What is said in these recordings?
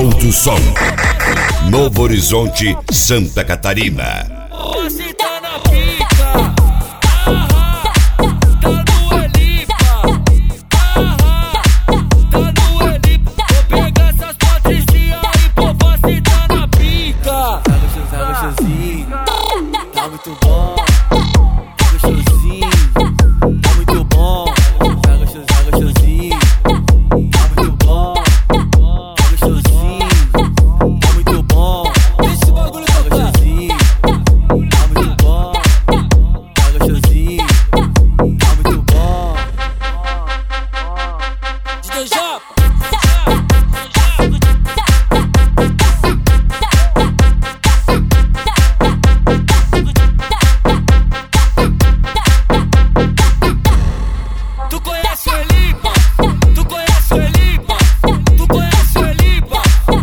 Alto Som, Novo Horizonte, Santa Catarina. Você tá na pica, tá no Elipa, tá no Elipa. Vou pegar essas patricinhas aí, pô, você tá na pica. Tá gostosinho, tá muito bom. Tá gostosinho, tá muito bom. Tá gostosinho, tá muito bom. Tá gostosinho, tá muito bom. Esse bagulho tá gostosinho. Tá muito bom, tá gostosinho, tá muito bom. DJ Japa. Tu conhece o Elipa? Tu conhece o Elipa? Tu conhece o Elipa?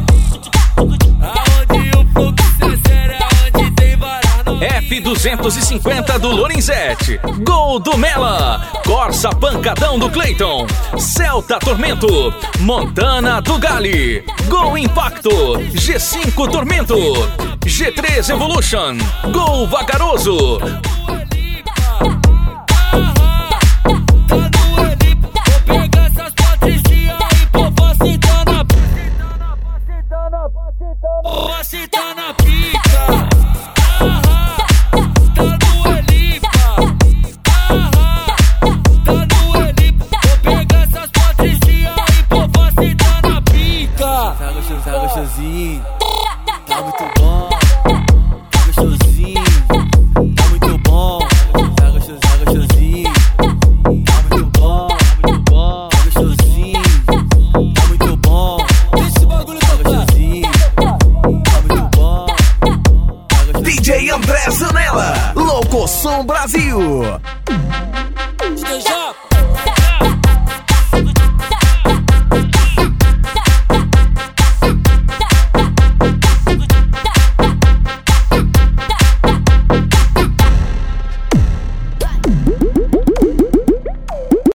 Aonde o fluxo é sério, aonde tem várias novinhas. F250 do Lorenzetti, Gol do Mela, Corsa Pancadão do Clayton, Celta Tormento, Montana do Gali, Gol Impacto, G5 Tormento, G3 Evolution, Gol Vagaroso. Você tá na pica, tá no Elipa, tá no Elipa. Vou pegar essas patricinhas aí, pô, você tá na pica. Tá gostosinho, tá muito bom. Tá gostosinho, tá muito bom. Tá gostosinho, tá muito bom. Tá gostosinho, tá muito bom. Esse bagulho tá gostosinho. DJ André Zanella, Louco Som Brasil.